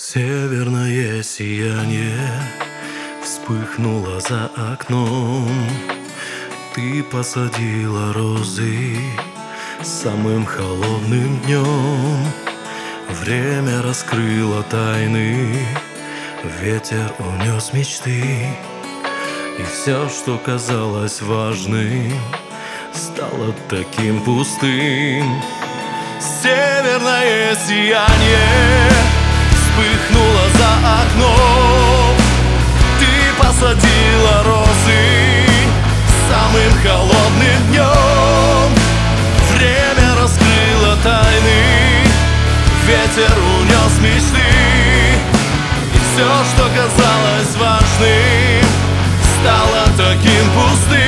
Северное сияние вспыхнуло за окном. Ты посадила розы самым холодным днем. Время раскрыло тайны, ветер унес мечты. И все, что казалось важным, стало таким пустым. Северное сияние вспыхнуло за окном. Ты посадила розы самым холодным днем. Время раскрыло тайны, ветер унес мечты. И все, что казалось важным, стало таким пустым.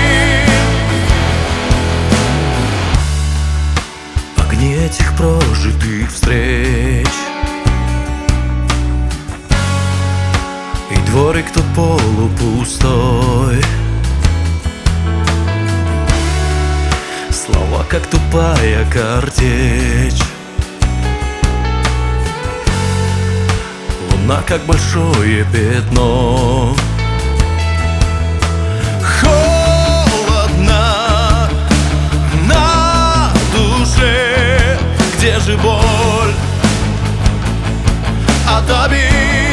Огни этих прожитых встреч и дворик тот полупустой. Слова, как тупая картечь. Луна, как большое пятно. Холодно на душе. Где же боль от обид?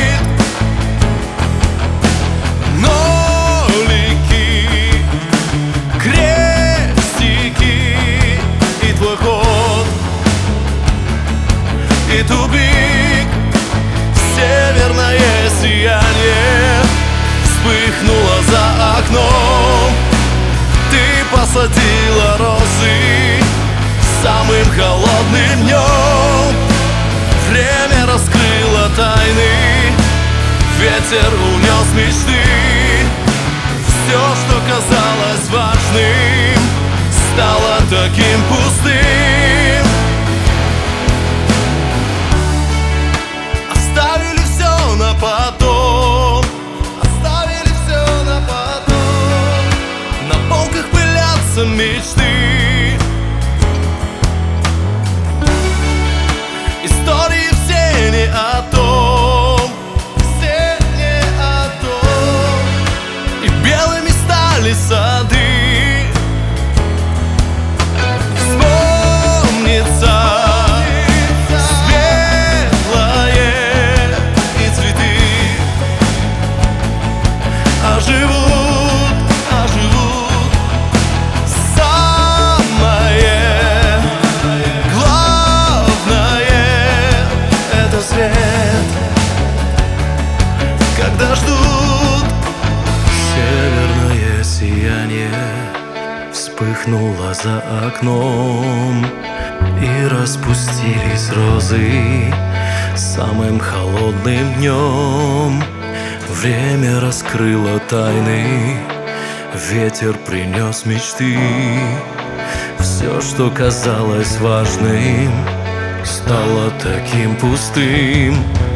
И тупик, северное сияние вспыхнуло за окном. Ты посадила розы самым холодным днем. Время раскрыло тайны, ветер унес мечты. Все, что казалось важным, стало таким пустым. Потом оставили все на потом. На полках пылятся мечты. Истории все не о том, все не о том. И белыми стали сады. Вспомнится оживут самое главное — это свет, когда ждут. Северное сияние вспыхнуло за окном, и распустились розы самым холодным днем. Время раскрыло тайны, ветер принес мечты. Все, что казалось важным, стало таким пустым.